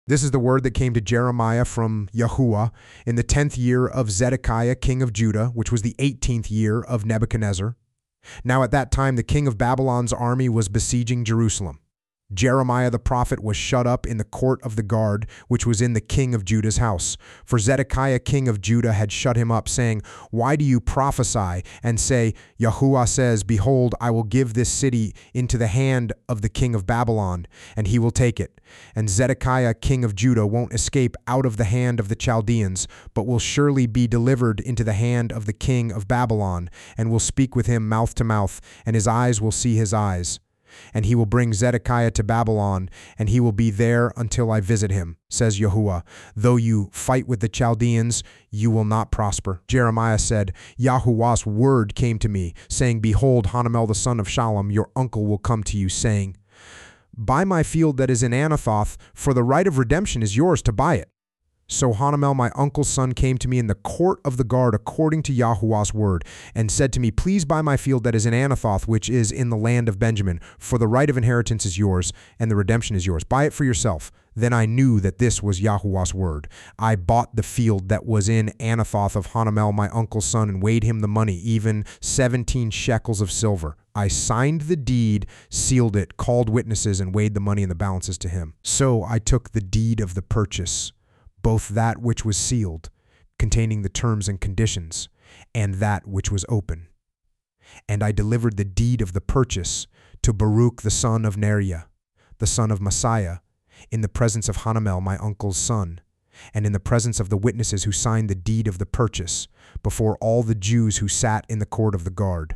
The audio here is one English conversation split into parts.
This is the word that came to Jeremiah from Yahuwah in the 10th year of Zedekiah, king of Judah, which was the 18th year of Nebuchadnezzar. Now at that time the king of Babylon's army was besieging Jerusalem. Jeremiah the prophet was shut up in the court of the guard, which was in the king of Judah's house. For Zedekiah king of Judah had shut him up, saying, "Why do you prophesy and say, Yahuwah says, Behold, I will give this city into the hand of the king of Babylon, and he will take it. And Zedekiah king of Judah won't escape out of the hand of the Chaldeans, but will surely be delivered into the hand of the king of Babylon, and will speak with him mouth to mouth, and his eyes will see his eyes. And he will bring Zedekiah to Babylon, and he will be there until I visit him, says Yahuwah. Though you fight with the Chaldeans, you will not prosper." Jeremiah said, "Yahuwah's word came to me, saying, Behold, Hanamel the son of Shallum, your uncle, will come to you, saying, Buy my field that is in Anathoth, for the right of redemption is yours to buy it." So Hanamel, my uncle's son, came to me in the court of the guard according to Yahuwah's word, and said to me, "Please buy my field that is in Anathoth, which is in the land of Benjamin, for the right of inheritance is yours, and the redemption is yours. Buy it for yourself." Then I knew that this was Yahuwah's word. I bought the field that was in Anathoth of Hanamel, my uncle's son, and weighed him the money, even 17 shekels of silver. I signed the deed, sealed it, called witnesses, and weighed the money and the balances to him. So I took the deed of the purchase, both that which was sealed, containing the terms and conditions, and that which was open. And I delivered the deed of the purchase to Baruch the son of Neriah, the son of Messiah, in the presence of Hanamel my uncle's son, and in the presence of the witnesses who signed the deed of the purchase, before all the Jews who sat in the court of the guard.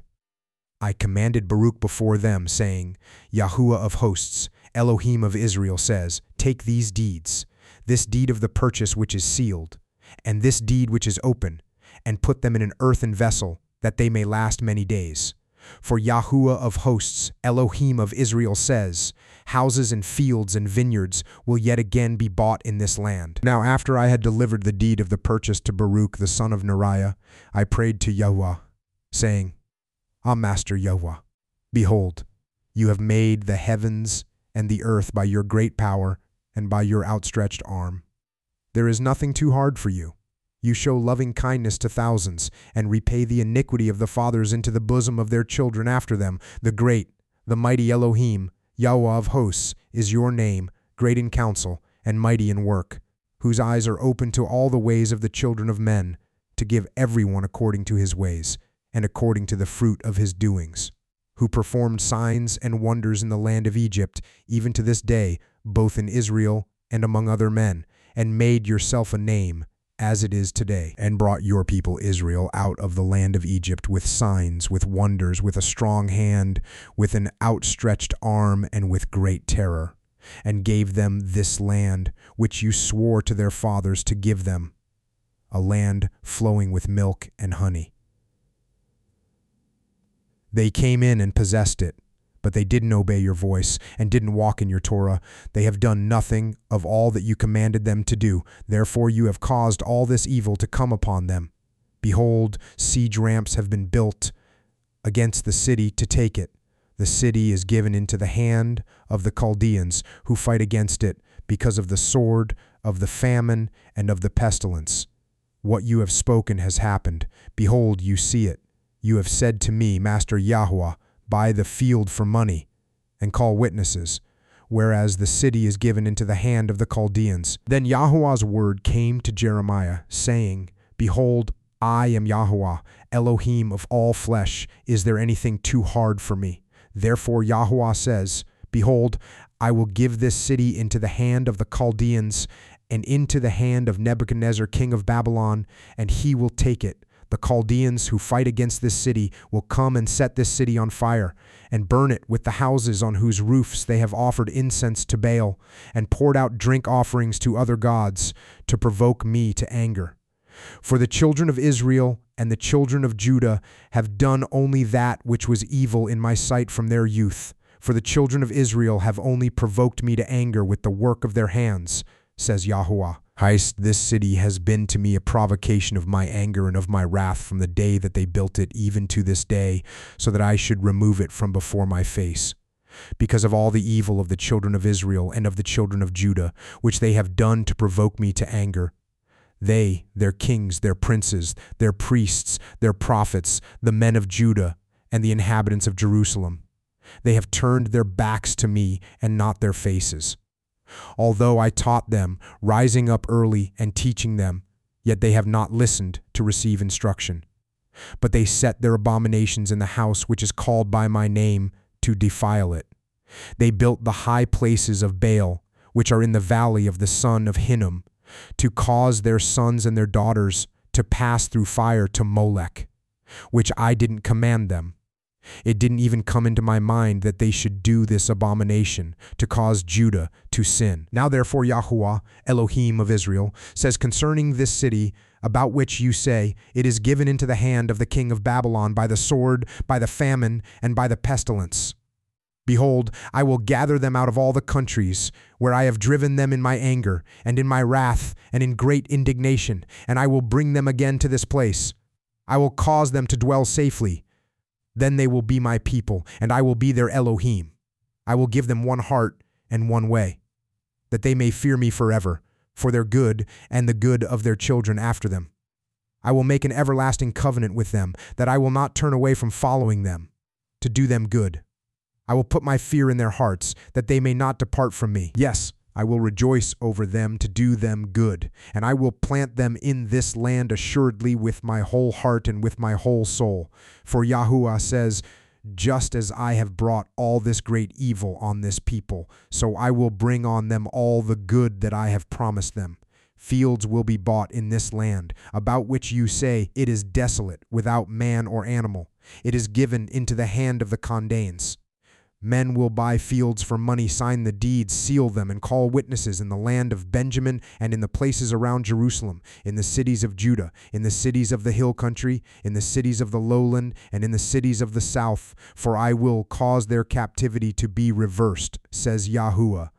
I commanded Baruch before them, saying, Yahuwah of hosts, Elohim of Israel says, Take these deeds, this deed of the purchase which is sealed, and this deed which is open, and put them in an earthen vessel, that they may last many days. For Yahuwah of hosts, Elohim of Israel says, Houses and fields and vineyards will yet again be bought in this land. Now after I had delivered the deed of the purchase to Baruch the son of Neriah, I prayed to Yahuwah, saying, Master Yahuwah, behold, you have made the heavens and the earth by your great power and by your outstretched arm. There is nothing too hard for you. You show loving kindness to thousands, and repay the iniquity of the fathers into the bosom of their children after them. The great, the mighty Elohim, Yahuwah of hosts, is your name, great in counsel and mighty in work, whose eyes are open to all the ways of the children of men, to give everyone according to his ways, and according to the fruit of his doings, who performed signs and wonders in the land of Egypt, even to this day, both in Israel and among other men, and made yourself a name, as it is today, and brought your people Israel out of the land of Egypt with signs, with wonders, with a strong hand, with an outstretched arm, and with great terror, and gave them this land, which you swore to their fathers to give them, a land flowing with milk and honey. They came in and possessed it, but they didn't obey your voice and didn't walk in your Torah. They have done nothing of all that you commanded them to do. Therefore you have caused all this evil to come upon them. Behold, siege ramps have been built against the city to take it. The city is given into the hand of the Chaldeans, who fight against it because of the sword, of the famine, and of the pestilence. What you have spoken has happened. Behold, you see it. You have said to me, Master Yahuwah, buy the field for money, and call witnesses, whereas the city is given into the hand of the Chaldeans. Then Yahuwah's word came to Jeremiah, saying, Behold, I am Yahuwah, Elohim of all flesh. Is there anything too hard for me? Therefore Yahuwah says, Behold, I will give this city into the hand of the Chaldeans, and into the hand of Nebuchadnezzar king of Babylon, and he will take it. The Chaldeans who fight against this city will come and set this city on fire, and burn it with the houses on whose roofs they have offered incense to Baal, and poured out drink offerings to other gods, to provoke me to anger. For the children of Israel and the children of Judah have done only that which was evil in my sight from their youth. For the children of Israel have only provoked me to anger with the work of their hands, says Yahuwah. This city has been to me a provocation of my anger and of my wrath from the day that they built it even to this day, so that I should remove it from before my face. because of all the evil of the children of Israel and of the children of Judah, which they have done to provoke me to anger. They, their kings, their princes, their priests, their prophets, the men of Judah, and the inhabitants of Jerusalem. They have turned their backs to me and not their faces. Although I taught them, rising up early and teaching them, yet they have not listened to receive instruction. But they set their abominations in the house which is called by my name to defile it. They built the high places of Baal, which are in the valley of the son of Hinnom, to cause their sons and their daughters to pass through fire to Molech, which I didn't command them. It didn't even come into my mind that they should do this abomination to cause Judah to sin. Now therefore Yahuwah, Elohim of Israel, says concerning this city, about which you say, it is given into the hand of the king of Babylon by the sword, by the famine, and by the pestilence. Behold, I will gather them out of all the countries where I have driven them in my anger, and in my wrath, and in great indignation, and I will bring them again to this place. I will cause them to dwell safely. Then they will be my people, and I will be their Elohim. I will give them one heart and one way, that they may fear me forever, for their good and the good of their children after them. I will make an everlasting covenant with them, that I will not turn away from following them, to do them good. I will put my fear in their hearts, that they may not depart from me. Yes, I will rejoice over them to do them good, and I will plant them in this land assuredly with my whole heart and with my whole soul. For Yahuwah says, just as I have brought all this great evil on this people, so I will bring on them all the good that I have promised them. Fields will be bought in this land, about which you say, it is desolate, without man or animal. It is given into the hand of the Chaldeans. Men will buy fields for money, sign the deeds, seal them, and call witnesses in the land of Benjamin and in the places around Jerusalem, in the cities of Judah, in the cities of the hill country, in the cities of the lowland, and in the cities of the south. For I will cause their captivity to be reversed, says Yahuwah.